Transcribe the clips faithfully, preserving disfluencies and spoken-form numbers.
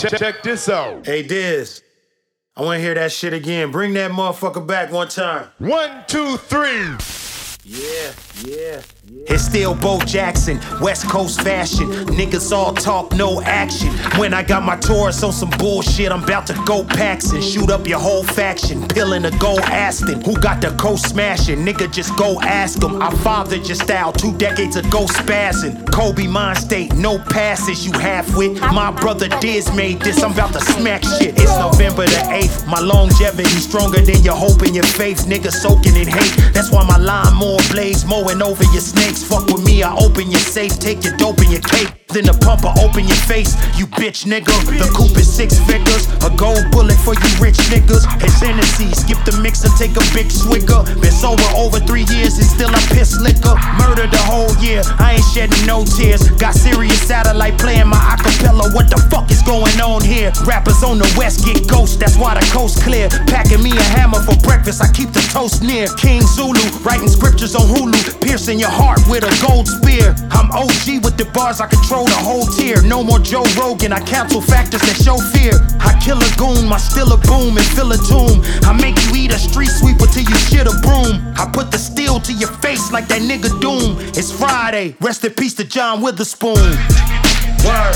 Check, check this out. Hey, Diz, I want to hear that shit again. Bring that motherfucker back one time. One, two, three. Yeah, yeah, yeah. It's still Bo Jackson, West Coast fashion. Niggas all talk, no action. When I got my Taurus on some bullshit, I'm about to go Paxton. Shoot up your whole faction, pillin' to go Aston. Who got the coast smashing? Nigga, just go ask him. I fathered your style two decades ago spazzing. Kobe mind state, no passes you half-wit. My brother Diz made this, I'm about to smack shit. It's November the eighth, my longevity stronger than your hope and your faith. Nigga soaking in hate, that's why my line more blaze, mowing over your snakes. Fuck with me, I open your safe, take your dope and your cake. Then the pumper open your face, you bitch nigga. The coupe is six figures, a gold bullet for you rich niggas. It's Hennessy, skip the mix and take a big swigger. Been sober over three years and still I piss liquor. Murdered the whole year, I ain't shedding no tears. Got Sirius satellite playing my acapella. What the fuck is going on here? Rappers on the west get ghost, that's why the coast clear. Packing me a hammer for breakfast, I keep the toast near. King Zulu, writing scriptures on Hulu, piercing your heart with a gold spear. I'm O G with the bars, I control the whole tier. No more Joe Rogan, I cancel factors that show fear. I kill a goon, my still a boom and fill a tomb. I make you eat a street sweeper till you shit a broom. I put the steel to your face like that nigga Doom. It's Friday, rest in peace to John Witherspoon. Word.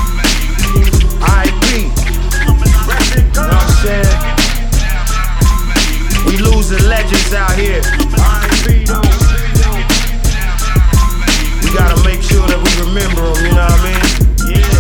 I P. You know what I'm saying? We losing legends out here. We gotta make sure that we remember them, you know what I mean? Yeah,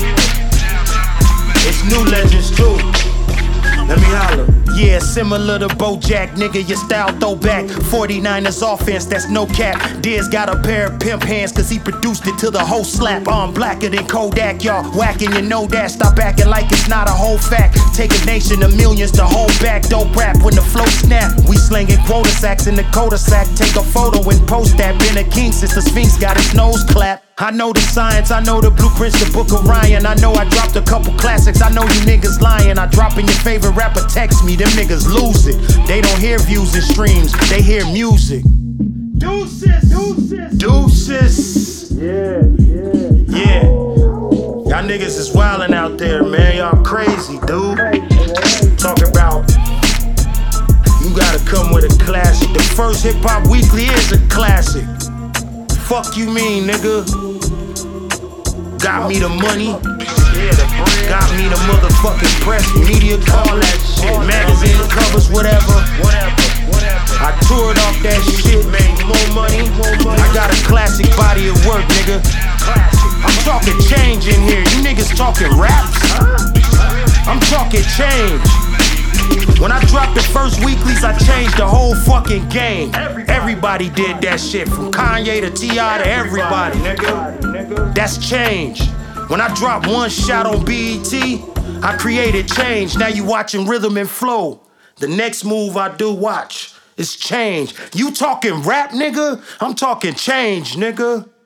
yeah. It's new legends too. Let me holler. Yeah, similar to Bojack, nigga, your style throwback. forty-niners offense, that's no cap. Diz got a pair of pimp hands, cause he produced it to the whole slap. I'm blacker than Kodak, y'all whacking, you know that. Stop acting like it's not a whole fact. Take a nation of millions to hold back. Dope rap when the flow snap. We slinging quota sacks in the Coda sack. Take a photo and post that. Been a king since the Sphinx got his nose clapped. I know the science, I know the blueprints, the book of Ryan. I know I dropped a couple classics, I know you niggas lying. I drop in your favorite rapper, text me, them niggas lose it. They don't hear views and streams, they hear music. Deuces, deuces, deuces. Yeah, yeah, yeah. Y'all niggas is wildin' out there, man. Y'all crazy, dude. Talk about you gotta come with a classic. The first Hip Hop Weekly is a classic. Fuck you mean, nigga? Got me the money, got me the motherfucking press, media, all that shit, magazine covers, whatever. I toured off that shit, made more money. I got a classic body of work, nigga. I'm talking change in here. You niggas talking raps? I'm talking change. When I dropped the first weeklies, I changed the whole fucking game. Everybody did that shit, from Kanye to T I to everybody, nigga. That's change. When I dropped one shot on B E T, I created change. Now you watching Rhythm and Flow. The next move I do, watch, is change. You talking rap, nigga? I'm talking change, nigga.